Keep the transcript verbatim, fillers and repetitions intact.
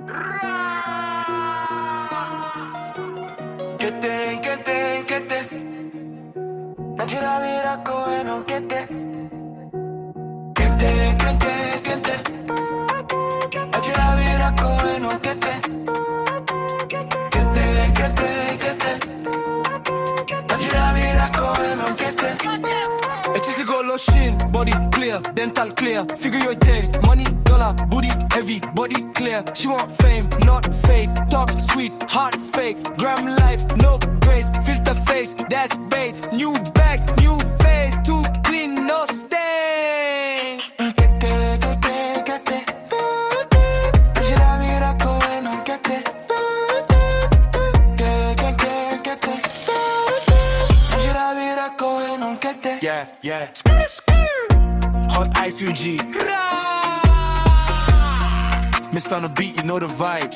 Que te, que te, que te Najira vira koeno que te Que te, que te, que te Najira vira koeno que te Que te, que te, que te Najira vira koeno que te Ecstasy got lotion, body clear, dental clear. Figure your day, money, dollar, booty heavy, body clear. She want fame, not fake. Talk sweet, heart fake. Gram life, no grace. Filter face, that's bait. New bag, new face. Too clean, no stain. Que te, que te, que te Najira vira koeno que te Que, que, que, que te Najira vira koeno que te Yeah, yeah. Hot Ice U G. Missed on the beat, you know the vibes.